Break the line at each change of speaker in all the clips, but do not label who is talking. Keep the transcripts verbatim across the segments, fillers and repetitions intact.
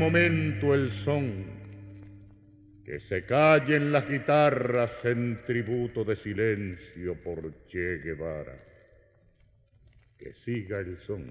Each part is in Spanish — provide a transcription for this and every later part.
momento el son, que se callen las guitarras en tributo de silencio por Che Guevara, que siga el son.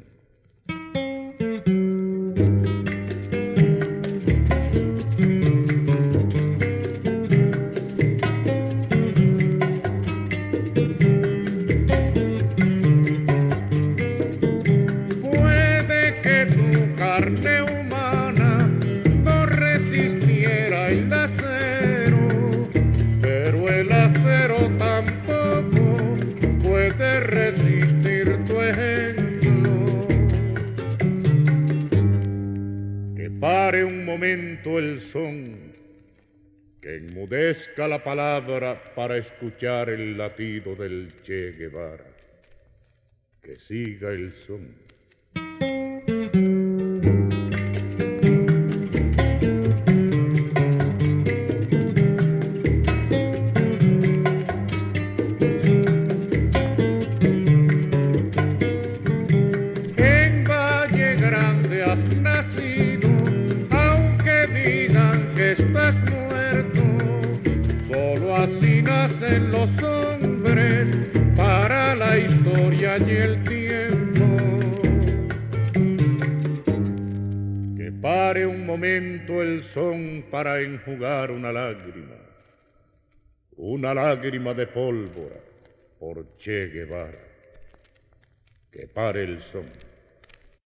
Puede que tu carne humana no resistiera el acero, pero el acero tampoco puede resistir tu ejemplo. Que pare un momento el son, que enmudezca la palabra para escuchar el latido del Che Guevara, que siga el son. En Valle Grande has nacido, aunque digan que estás muerto. Solo así nacen los hombres para la historia y el tiempo. Que pare un momento el son para enjugar una lágrima, una lágrima de pólvora por Che Guevara. Que pare el son.